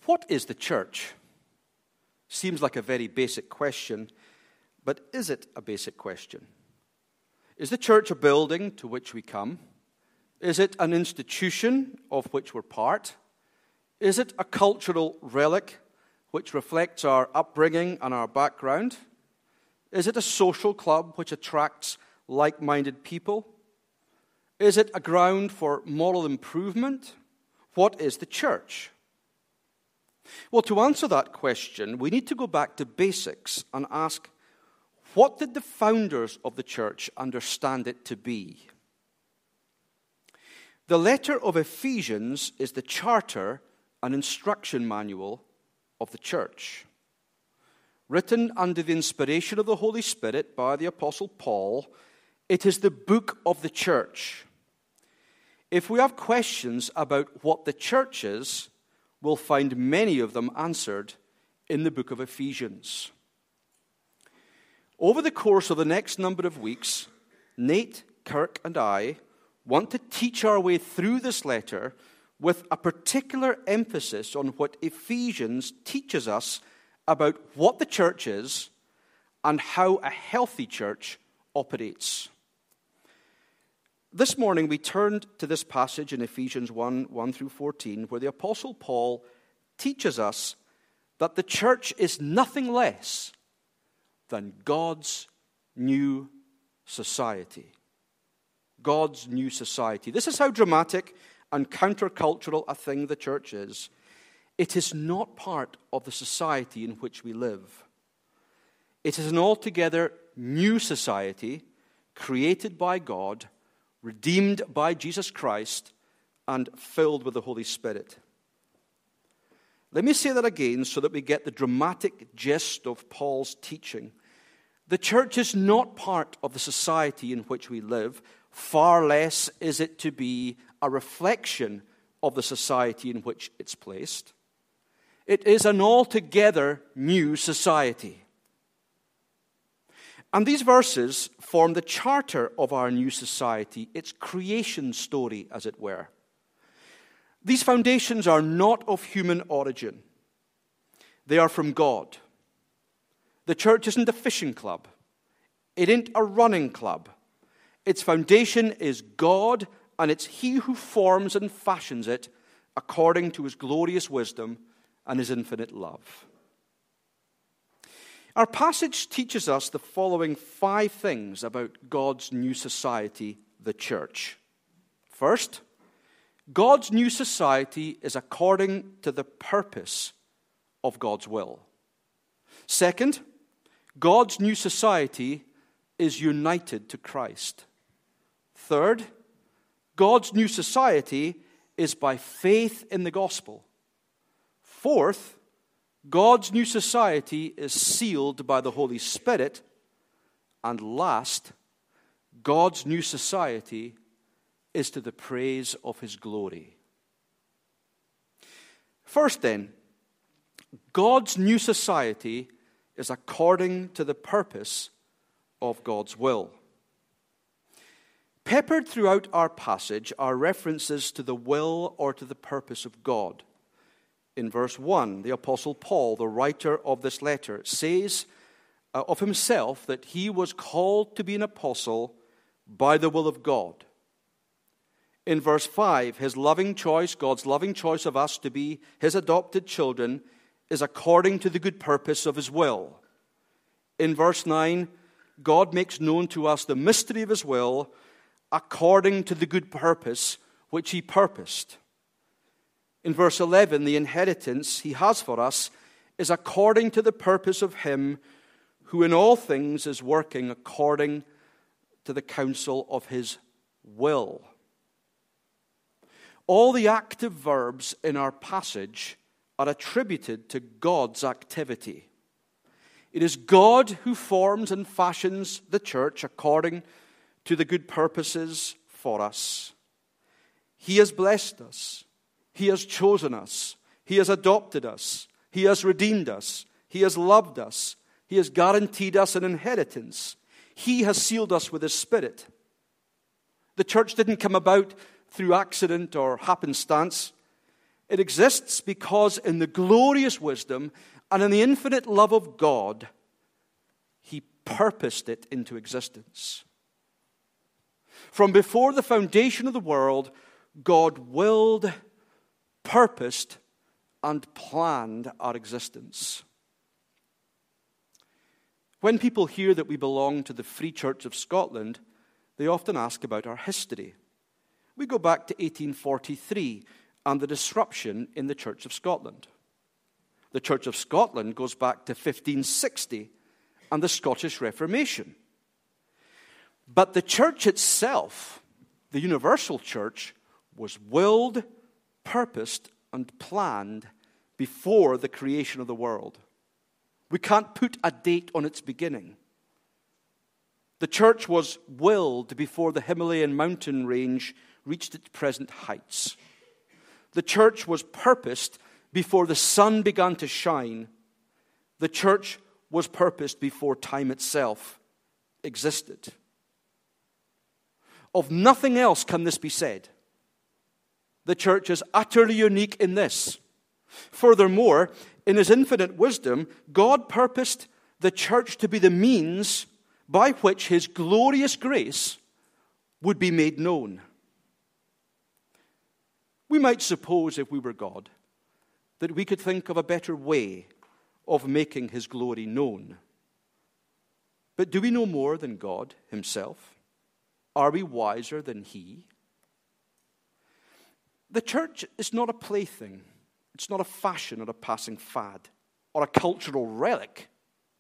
What is the church? Seems like a very basic question, but is it a basic question? Is the church a building to which we come? Is it an institution of which we're part? Is it a cultural relic which reflects our upbringing and our background? Is it a social club which attracts like-minded people? Is it a ground for moral improvement? What is the church? Well, to answer that question, we need to go back to basics and ask, what did the founders of the church understand it to be? The letter of Ephesians is the charter and instruction manual of the church. Written under the inspiration of the Holy Spirit by the Apostle Paul, it is the book of the church. If we have questions about what the church is, we'll find many of them answered in the book of Ephesians. Over the course of the next number of weeks, Nate, Kirk, and I want to teach our way through this letter with a particular emphasis on what Ephesians teaches us about what the church is and how a healthy church operates. This morning we turned to this passage in Ephesians 1 through 14, where the Apostle Paul teaches us that the church is nothing less than God's new society. God's new society. This is how dramatic and countercultural a thing the church is. It is not part of the society in which we live. It is an altogether new society created by God, redeemed by Jesus Christ, and filled with the Holy Spirit. Let me say that again so that we get the dramatic gist of Paul's teaching. The church is not part of the society in which we live. Far less is it to be a reflection of the society in which it's placed. It is an altogether new society. And these verses form the charter of our new society, its creation story, as it were. These foundations are not of human origin. They are from God. The church isn't a fishing club. It ain't a running club. Its foundation is God, and it's He who forms and fashions it according to His glorious wisdom and His infinite love. Our passage teaches us the following 5 things about God's new society, the church. First, God's new society is according to the purpose of God's will. Second, God's new society is united to Christ. Third, God's new society is by faith in the gospel. Fourth, God's new society is sealed by the Holy Spirit. And last, God's new society is to the praise of His glory. First then, God's new society is according to the purpose of God's will. Peppered throughout our passage are references to the will or to the purpose of God. In verse 1, the Apostle Paul, the writer of this letter, says of himself that he was called to be an apostle by the will of God. In verse 5, his loving choice, God's loving choice of us to be His adopted children, is according to the good purpose of His will. In verse 9, God makes known to us the mystery of His will according to the good purpose which He purposed. In verse 11, the inheritance He has for us is according to the purpose of Him who in all things is working according to the counsel of His will. All the active verbs in our passage are attributed to God's activity. It is God who forms and fashions the church according to the good purposes for us. He has blessed us. He has chosen us. He has adopted us. He has redeemed us. He has loved us. He has guaranteed us an inheritance. He has sealed us with His Spirit. The church didn't come about through accident or happenstance. It exists because in the glorious wisdom and in the infinite love of God, He purposed it into existence. From before the foundation of the world, God willed, purposed, and planned our existence. When people hear that we belong to the Free Church of Scotland, they often ask about our history. We go back to 1843 and the disruption in the Church of Scotland. The Church of Scotland goes back to 1560 and the Scottish Reformation. But the church itself, the universal church, was willed, purposed, and planned before the creation of the world. We can't put a date on its beginning. The church was willed before the Himalayan mountain range reached its present heights. The church was purposed before the sun began to shine. The church was purposed before time itself existed. Of nothing else can this be said. The church is utterly unique in this. Furthermore, in His infinite wisdom, God purposed the church to be the means by which His glorious grace would be made known. We might suppose, if we were God, that we could think of a better way of making His glory known. But do we know more than God Himself? Are we wiser than He? The church is not a plaything. It's not a fashion or a passing fad or a cultural relic.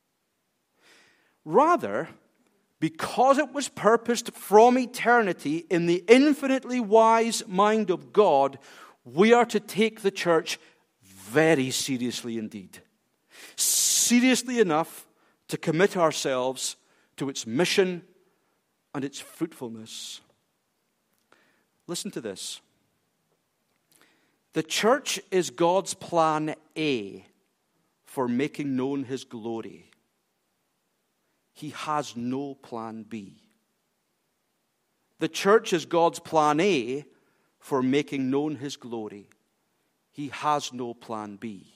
Rather, because it was purposed from eternity in the infinitely wise mind of God, we are to take the church very seriously indeed. Seriously enough to commit ourselves to its mission and its fruitfulness. Listen to this. The church is God's plan A for making known His glory. He has no plan B. The church is God's plan A for making known His glory. He has no plan B.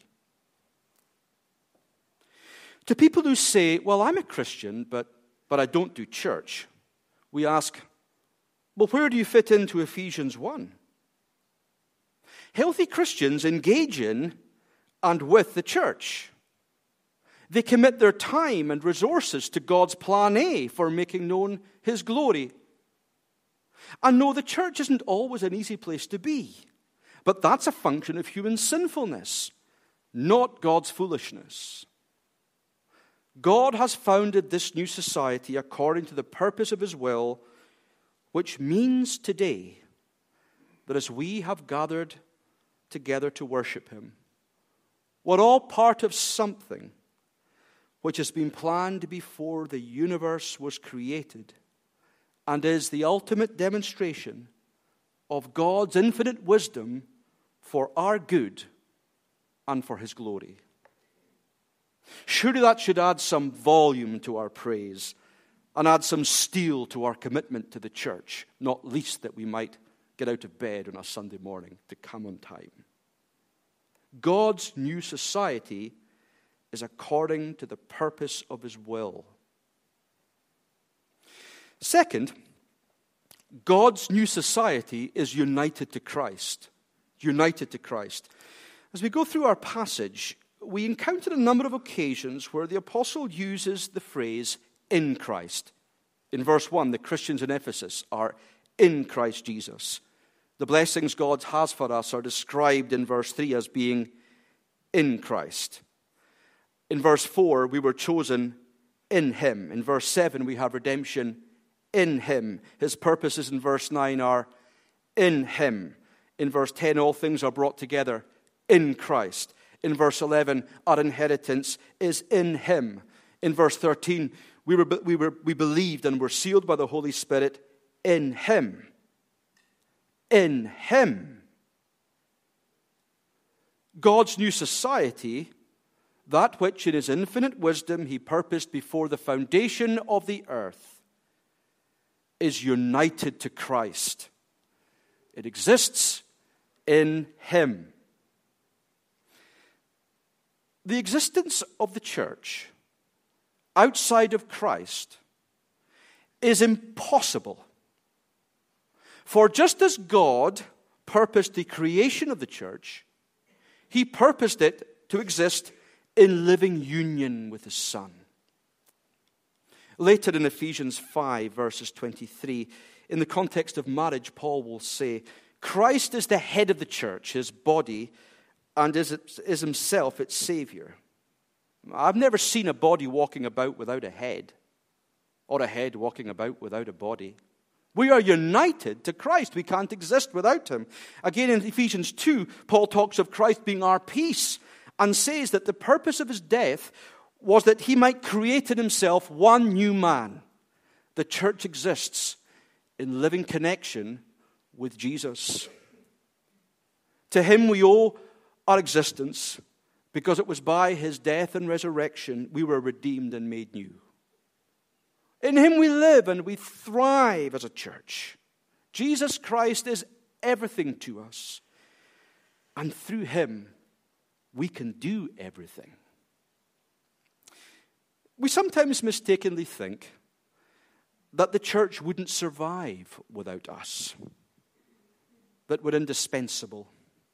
To people who say, well, I'm a Christian, but I don't do church, we ask, well, where do you fit into Ephesians 1? Healthy Christians engage in and with the church. They commit their time and resources to God's plan A for making known His glory. And no, the church isn't always an easy place to be. But that's a function of human sinfulness, not God's foolishness. God has founded this new society according to the purpose of His will, which means today that as we have gathered together to worship Him, we're all part of something which has been planned before the universe was created and is the ultimate demonstration of God's infinite wisdom for our good and for His glory. Surely that should add some volume to our praise and add some steel to our commitment to the church, not least that we might get out of bed on a Sunday morning to come on time. God's new society is according to the purpose of His will. Second, God's new society is united to Christ. United to Christ. As we go through our passage, we encounter a number of occasions where the apostle uses the phrase, in Christ. In verse 1, the Christians in Ephesus are in Christ Jesus. The blessings God has for us are described in verse 3 as being in Christ. In verse 4, we were chosen in Him. In verse 7, we have redemption in Him. His purposes in verse 9 are in Him. In verse 10, all things are brought together in Christ. In verse 11, our inheritance is in Him. In verse 13, we believed and were sealed by the Holy Spirit in Him. In Him. God's new society, that which in His infinite wisdom He purposed before the foundation of the earth, is united to Christ. It exists in Him. The existence of the church outside of Christ is impossible. For just as God purposed the creation of the church, he purposed it to exist in living union with his Son. Later in Ephesians 5, verses 23, in the context of marriage, Paul will say, Christ is the head of the church, his body, and is himself its Savior. I've never seen a body walking about without a head, or a head walking about without a body. We are united to Christ. We can't exist without him. Again, in Ephesians 2, Paul talks of Christ being our peace and says that the purpose of his death was that he might create in himself one new man. The church exists in living connection with Jesus. To him we owe our existence because it was by his death and resurrection we were redeemed and made new. In him we live and we thrive as a church. Jesus Christ is everything to us. And through him, we can do everything. We sometimes mistakenly think that the church wouldn't survive without us, that we're indispensable.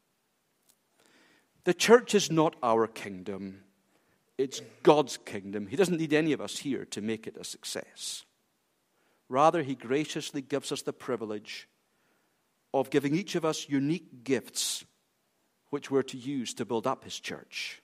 The church is not our kingdom. It's God's kingdom. He doesn't need any of us here to make it a success. Rather, he graciously gives us the privilege of giving each of us unique gifts which we're to use to build up his church.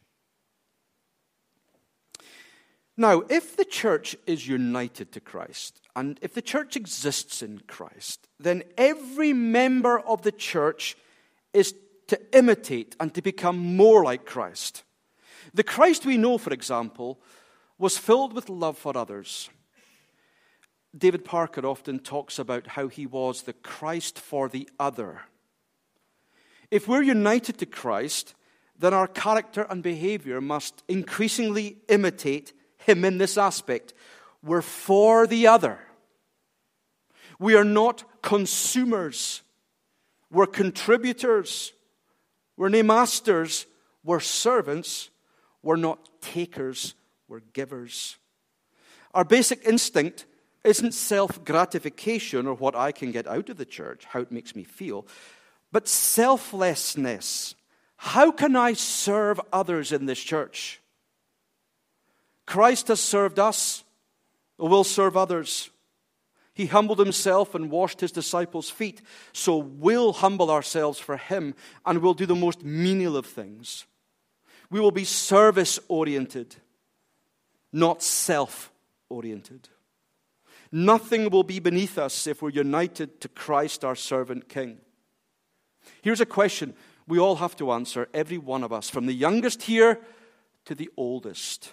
Now, if the church is united to Christ, and if the church exists in Christ, then every member of the church is to imitate and to become more like Christ. The Christ we know, for example, was filled with love for others. David Parker often talks about how he was the Christ for the other. If we're united to Christ, then our character and behavior must increasingly imitate him in this aspect. We're for the other. We are not consumers. We're contributors. We're nae masters. We're servants. We're not takers, we're givers. Our basic instinct isn't self-gratification or what I can get out of the church, how it makes me feel, but selflessness. How can I serve others in this church? Christ has served us, will serve others. He humbled himself and washed his disciples' feet, so we'll humble ourselves for him and we'll do the most menial of things. We will be service-oriented, not self-oriented. Nothing will be beneath us if we're united to Christ, our servant King. Here's a question we all have to answer, every one of us, from the youngest here to the oldest.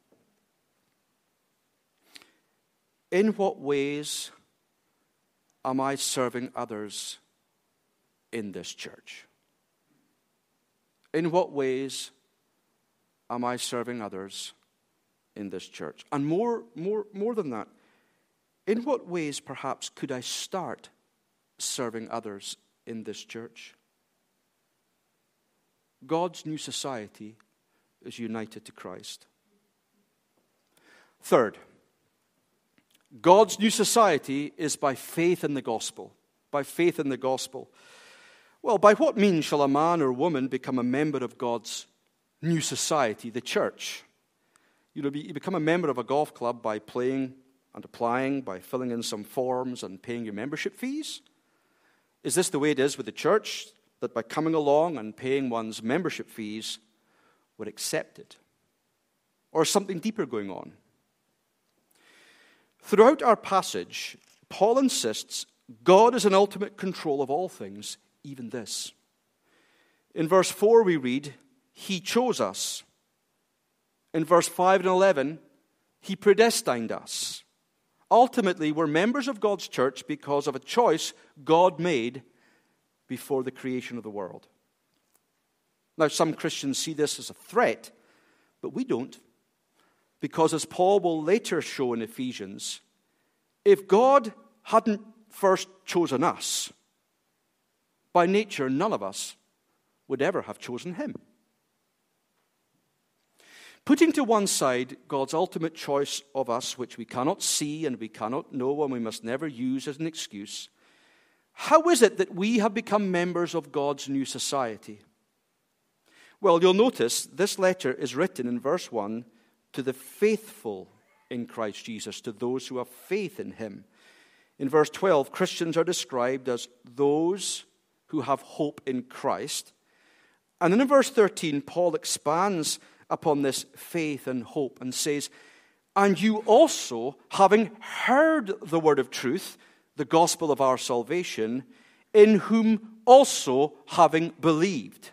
In what ways am I serving others in this church? In what ways am I serving others in this church? And more than that, in what ways perhaps could I start serving others in this church? God's new society is united to Christ. Third, God's new society is by faith in the gospel. By faith in the gospel. Well, by what means shall a man or woman become a member of God's new society, the church? You become a member of a golf club by playing and applying, by filling in some forms and paying your membership fees? Is this the way it is with the church, that by coming along and paying one's membership fees, we're accepted? Or is something deeper going on? Throughout our passage, Paul insists God is in ultimate control of all things, even this. In verse 4 we read, He chose us. In verse 5 and 11, He predestined us. Ultimately, we're members of God's church because of a choice God made before the creation of the world. Now, some Christians see this as a threat, but we don't. Because as Paul will later show in Ephesians, if God hadn't first chosen us, by nature, none of us would ever have chosen Him. Putting to one side God's ultimate choice of us, which we cannot see and we cannot know and we must never use as an excuse, how is it that we have become members of God's new society? Well, you'll notice this letter is written in verse 1 to the faithful in Christ Jesus, to those who have faith in him. In verse 12, Christians are described as those who have hope in Christ. And then in verse 13, Paul expands upon this faith and hope and says, and you also, having heard the word of truth, the gospel of our salvation, in whom also having believed.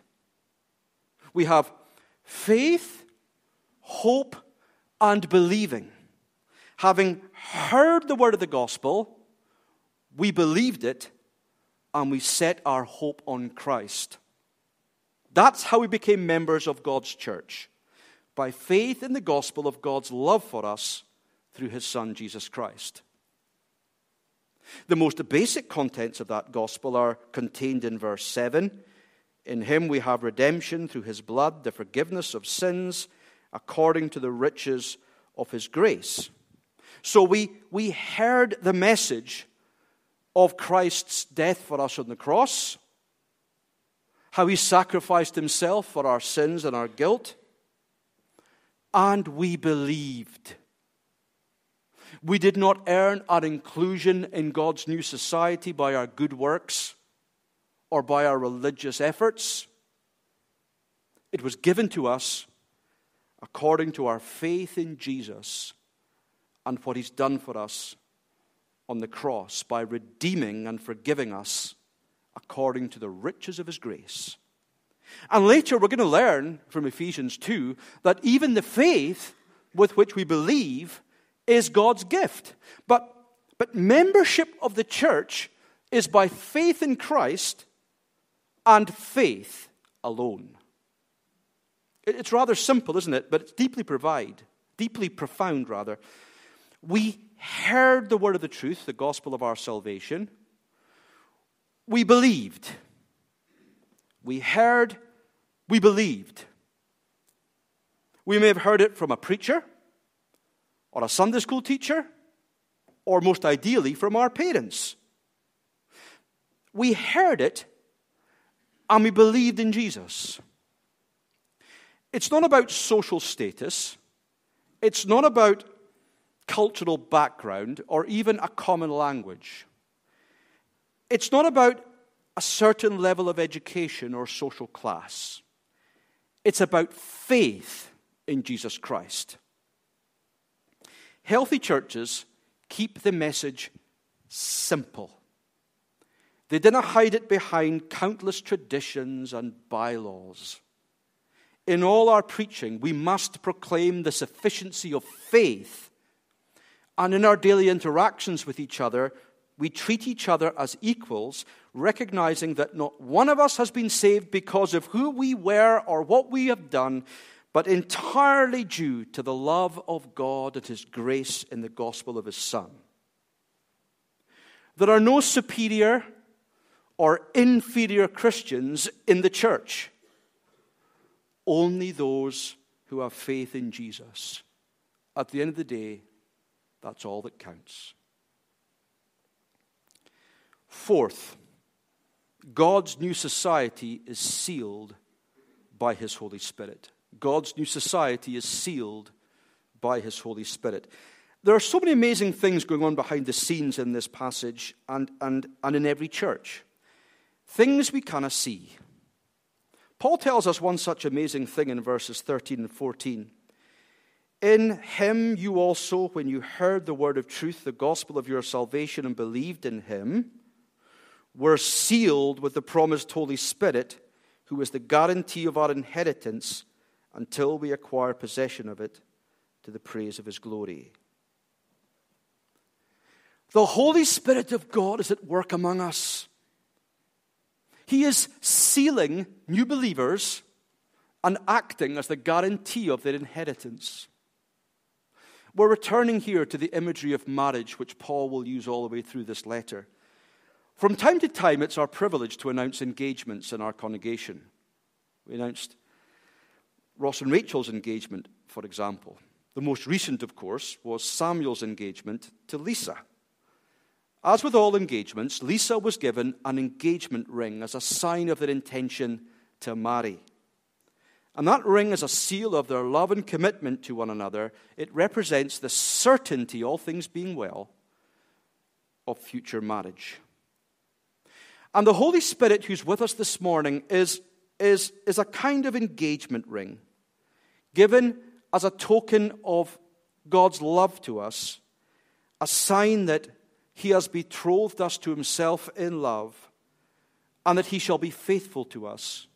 We have faith, hope, and believing. Having heard the word of the gospel, we believed it, and we set our hope on Christ. That's how we became members of God's church, by faith in the gospel of God's love for us through his Son, Jesus Christ. The most basic contents of that gospel are contained in verse 7. In him we have redemption through his blood, the forgiveness of sins, according to the riches of his grace. So we heard the message of Christ's death for us on the cross, how he sacrificed himself for our sins and our guilt, and we believed. We did not earn our inclusion in God's new society by our good works or by our religious efforts. It was given to us according to our faith in Jesus and what he's done for us on the cross by redeeming and forgiving us according to the riches of his grace. And later we're going to learn from Ephesians 2 that even the faith with which we believe is God's gift. But membership of the church is by faith in Christ and faith alone. It's rather simple, isn't it? But it's deeply profound. We heard the word of the truth, the gospel of our salvation. We believed. We heard, we believed. We may have heard it from a preacher, or a Sunday school teacher, or most ideally from our parents. We heard it, and we believed in Jesus. It's not about social status. It's not about cultural background, or even a common language. It's not about a certain level of education or social class. It's about faith in Jesus Christ. Healthy churches keep the message simple. They didn't hide it behind countless traditions and bylaws. In all our preaching, we must proclaim the sufficiency of faith. And in our daily interactions with each other, we treat each other as equals, recognizing that not one of us has been saved because of who we were or what we have done, but entirely due to the love of God and his grace in the gospel of his Son. There are no superior or inferior Christians in the church. Only those who have faith in Jesus. At the end of the day, that's all that counts. Fourth, God's new society is sealed by his Holy Spirit. God's new society is sealed by his Holy Spirit. There are so many amazing things going on behind the scenes in this passage and in every church. Things we cannot see. Paul tells us one such amazing thing in verses 13 and 14. In him you also, when you heard the word of truth, the gospel of your salvation, and believed in him, were sealed with the promised Holy Spirit, who is the guarantee of our inheritance until we acquire possession of it to the praise of his glory. The Holy Spirit of God is at work among us. He is sealing new believers and acting as the guarantee of their inheritance. We're returning here to the imagery of marriage, which Paul will use all the way through this letter. From time to time, it's our privilege to announce engagements in our congregation. We announced Ross and Rachel's engagement, for example. The most recent, of course, was Samuel's engagement to Lisa. As with all engagements, Lisa was given an engagement ring as a sign of their intention to marry. And that ring is a seal of their love and commitment to one another. It represents the certainty, all things being well, of future marriage. And the Holy Spirit who's with us this morning is a kind of engagement ring given as a token of God's love to us, a sign that He has betrothed us to Himself in love, and that He shall be faithful to us.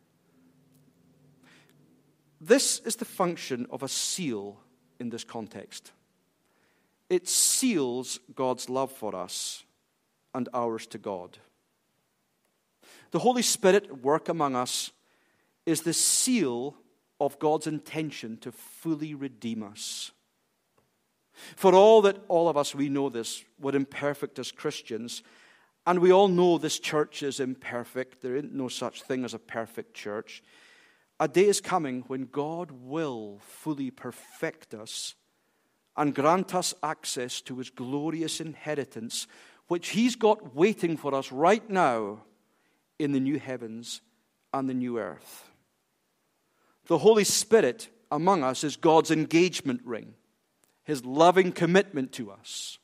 This is the function of a seal in this context. It seals God's love for us and ours to God. The Holy Spirit at work among us is the seal of God's intention to fully redeem us. For all of us, we know this, we're imperfect as Christians, and we all know this church is imperfect. There ain't no such thing as a perfect church. A day is coming when God will fully perfect us and grant us access to His glorious inheritance, which He's got waiting for us right now in the new heavens and the new earth. The Holy Spirit among us is God's engagement ring, His loving commitment to us.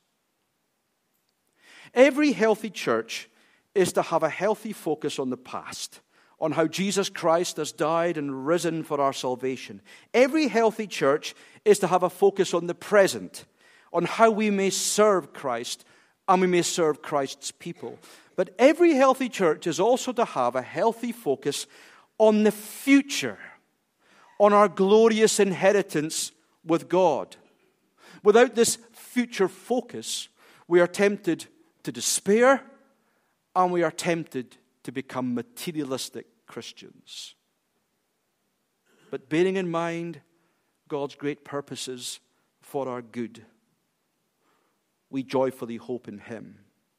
Every healthy church is to have a healthy focus on the past, on how Jesus Christ has died and risen for our salvation. Every healthy church is to have a focus on the present, on how we may serve Christ and we may serve Christ's people. But every healthy church is also to have a healthy focus on the future, on our glorious inheritance with God. Without this future focus, we are tempted to despair and we are tempted to become materialistic Christians. But bearing in mind God's great purposes for our good, we joyfully hope in Him.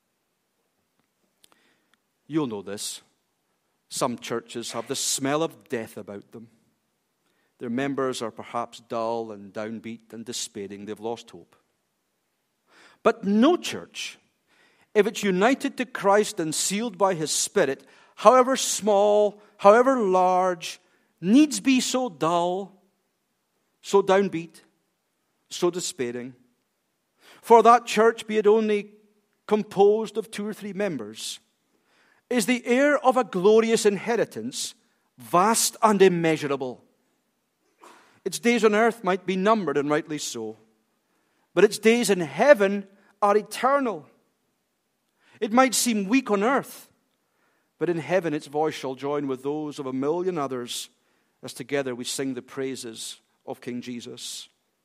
You'll know this. Some churches have the smell of death about them. Their members are perhaps dull and downbeat and despairing. They've lost hope. But no church, if it's united to Christ and sealed by His Spirit, however small, however large, needs be so dull, so downbeat, so despairing. For that church, be it only composed of 2 or 3 members, is the heir of a glorious inheritance, vast and immeasurable. Its days on earth might be numbered, and rightly so, but its days in heaven are eternal. It might seem weak on earth, but in heaven its voice shall join with those of 1,000,000 others, as together we sing the praises of King Jesus.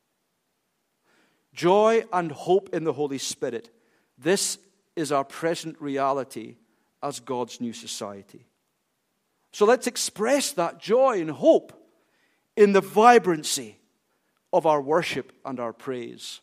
Joy and hope in the Holy Spirit. This is our present reality as God's new society. So let's express that joy and hope in the vibrancy of our worship and our praise.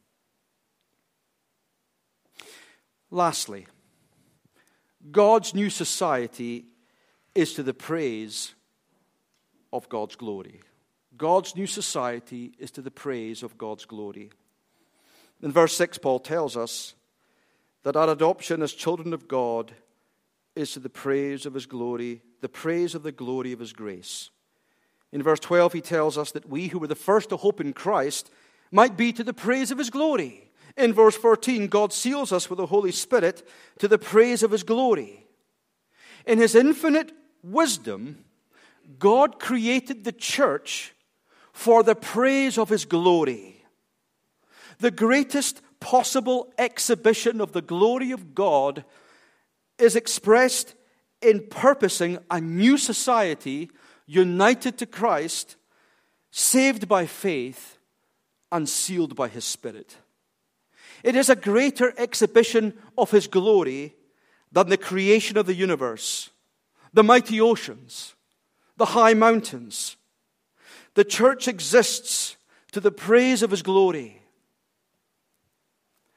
Lastly, God's new society is to the praise of God's glory. God's new society is to the praise of God's glory. In verse 6, Paul tells us that our adoption as children of God is to the praise of His glory, the praise of the glory of His grace. In verse 12, he tells us that we who were the first to hope in Christ might be to the praise of His glory. In verse 14, God seals us with the Holy Spirit to the praise of His glory. In His infinite wisdom, God created the church for the praise of His glory. The greatest possible exhibition of the glory of God is expressed in purposing a new society united to Christ, saved by faith, and sealed by His Spirit. It is a greater exhibition of His glory than the creation of the universe, the mighty oceans, the high mountains. The church exists to the praise of His glory.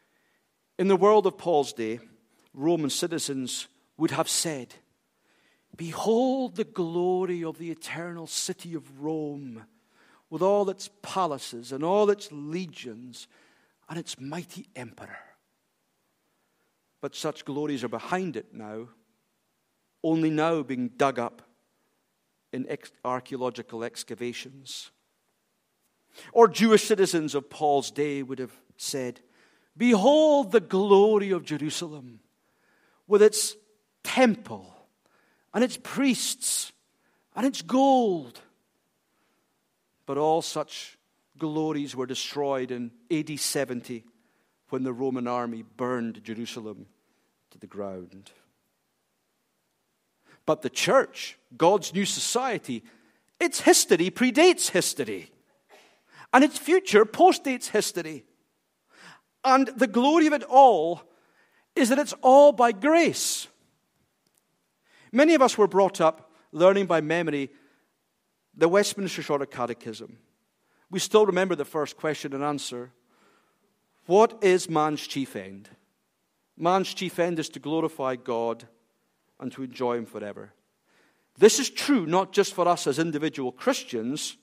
In the world of Paul's day, Roman citizens would have said, Behold the glory of the eternal city of Rome, with all its palaces and all its legions and its mighty emperor. But such glories are behind it now, only now being dug up in archaeological excavations. Or Jewish citizens of Paul's day would have said, behold the glory of Jerusalem, with its temple and its priests and its gold. But all such glories were destroyed in AD 70 when the Roman army burned Jerusalem to the ground. But the church, God's new society, its history predates history. And its future postdates history. And the glory of it all is that it's all by grace. Many of us were brought up learning by memory the Westminster Shorter Catechism. We still remember the first question and answer. What is man's chief end? Man's chief end is to glorify God and to enjoy Him forever. This is true not just for us as individual Christians.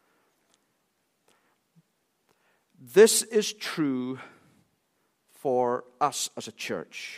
This is true for us as a church.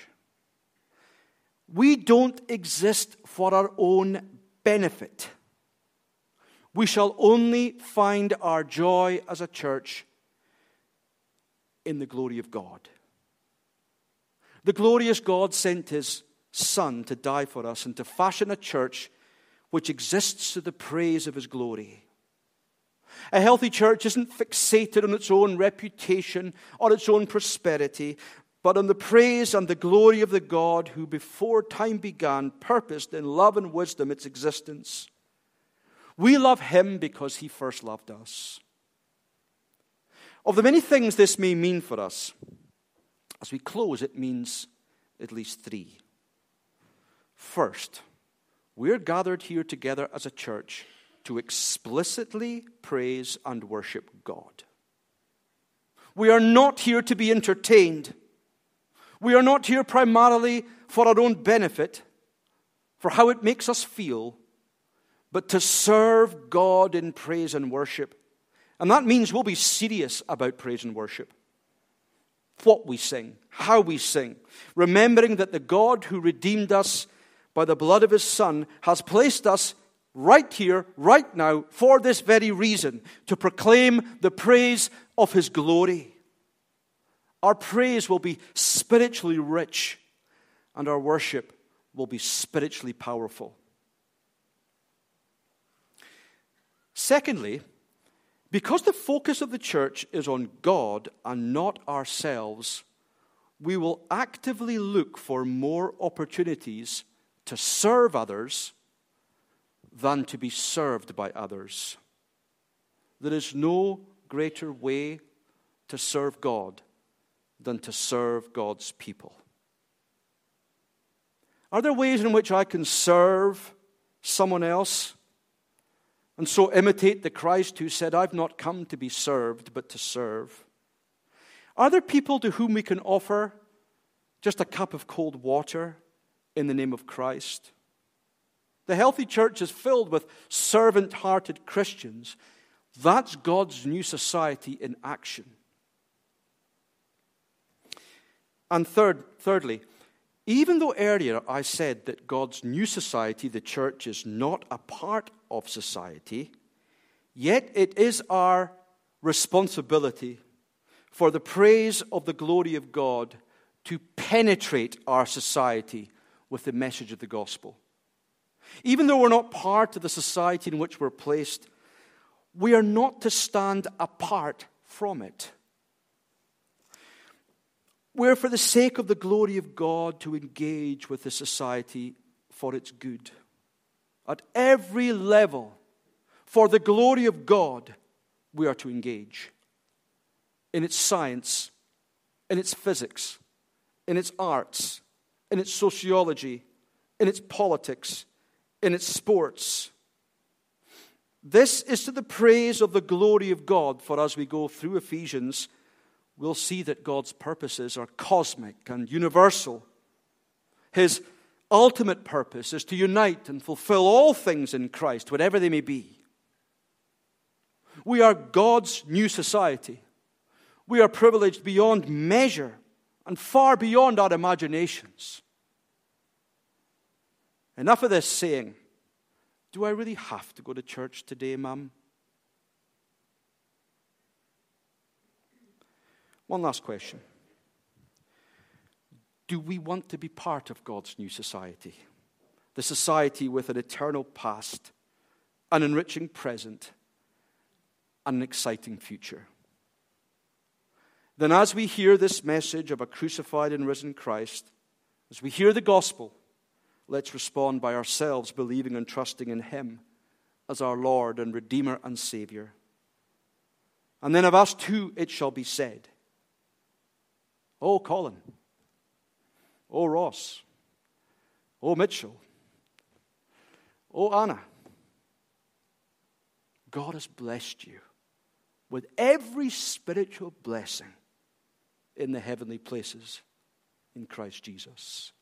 We don't exist for our own benefit. We shall only find our joy as a church in the glory of God. The glorious God sent His Son to die for us and to fashion a church which exists to the praise of His glory. A healthy church isn't fixated on its own reputation or its own prosperity, but on the praise and the glory of the God who before time began purposed in love and wisdom its existence. We love Him because He first loved us. Of the many things this may mean for us, as we close, it means at least three. First, we're gathered here together as a church to explicitly praise and worship God. We are not here to be entertained. We are not here primarily for our own benefit, for how it makes us feel, but to serve God in praise and worship. And that means we'll be serious about praise and worship. What we sing, how we sing, remembering that the God who redeemed us by the blood of His Son has placed us right here, right now, for this very reason, to proclaim the praise of His glory. Our praise will be spiritually rich, and our worship will be spiritually powerful. Secondly, because the focus of the church is on God and not ourselves, we will actively look for more opportunities to serve others than to be served by others. There is no greater way to serve God than to serve God's people. Are there ways in which I can serve someone else and so imitate the Christ who said, I've not come to be served, but to serve? Are there people to whom we can offer just a cup of cold water in the name of Christ? The healthy church is filled with servant-hearted Christians. That's God's new society in action. And thirdly, even though earlier I said that God's new society, the church, is not a part of society, yet it is our responsibility for the praise of the glory of God to penetrate our society with the message of the gospel. Even though we're not part of the society in which we're placed, we are not to stand apart from it. We're, for the sake of the glory of God, to engage with the society for its good. At every level, for the glory of God, we are to engage. In its science, in its physics, in its arts, in its sociology, in its politics, in its sports. This is to the praise of the glory of God, for as we go through Ephesians, we'll see that God's purposes are cosmic and universal. His ultimate purpose is to unite and fulfill all things in Christ, whatever they may be. We are God's new society. We are privileged beyond measure and far beyond our imaginations. Enough of this saying, do I really have to go to church today, Mum? One last question. Do we want to be part of God's new society? The society with an eternal past, an enriching present, and an exciting future. Then as we hear this message of a crucified and risen Christ, as we hear the gospel, let's respond by ourselves believing and trusting in Him as our Lord and Redeemer and Savior. And then of us too it shall be said, oh Colin, oh Ross, oh Mitchell, oh Anna, God has blessed you with every spiritual blessing in the heavenly places in Christ Jesus.